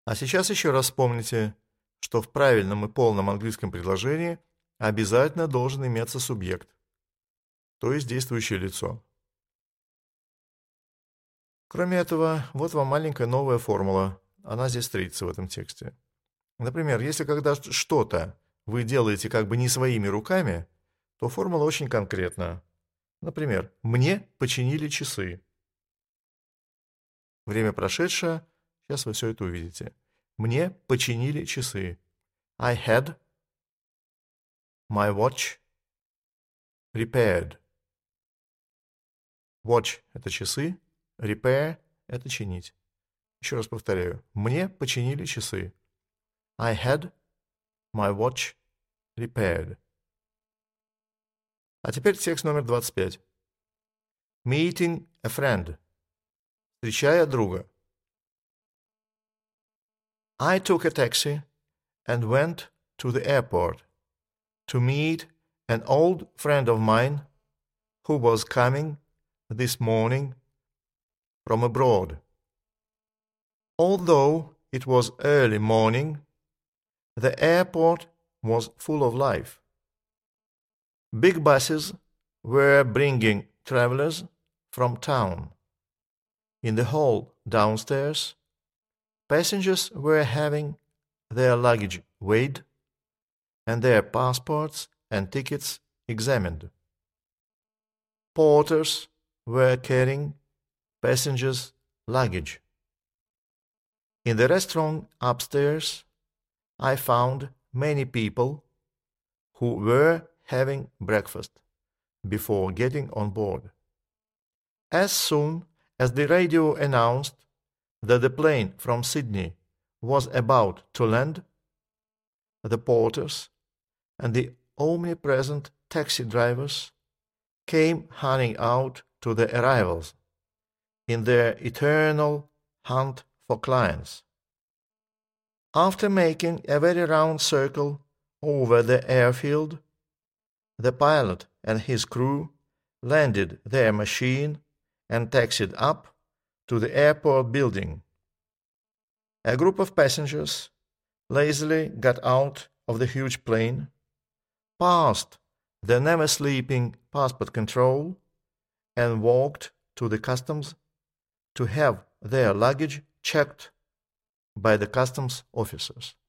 А сейчас еще раз вспомните, что в правильном и полном английском предложении обязательно должен иметься субъект, то есть действующее лицо. Кроме этого, вот вам маленькая новая формула. Она здесь встретится в этом тексте. Например, если когда что-то вы делаете как бы не своими руками, то формула очень конкретна. Например, «мне починили часы». Время прошедшее, сейчас вы все это увидите. Мне починили часы. I had my watch repaired. Watch – это часы, repair – это чинить. Еще раз повторяю. Мне починили часы. I had my watch repaired. А теперь текст номер 25. Meeting a friend. Встречая друга. I took a taxi and went to the airport to meet an old friend of mine who was coming this morning from abroad. Although it was early morning, the airport was full of life. Big buses were bringing travelers from town. In the hall downstairs, passengers were having their luggage weighed and their passports and tickets examined. Porters were carrying passengers' luggage. In the restaurant upstairs, I found many people who were having breakfast before getting on board. As soon as the radio announced that the plane from Sydney was about to land, the porters and the omnipresent taxi drivers came hurrying out to the arrivals in their eternal hunt for clients. After making a very round circle over the airfield, the pilot and his crew landed their machine and taxied up to the airport building. A group of passengers lazily got out of the huge plane, passed the never-sleeping passport control, and walked to the customs to have their luggage checked by the customs officers.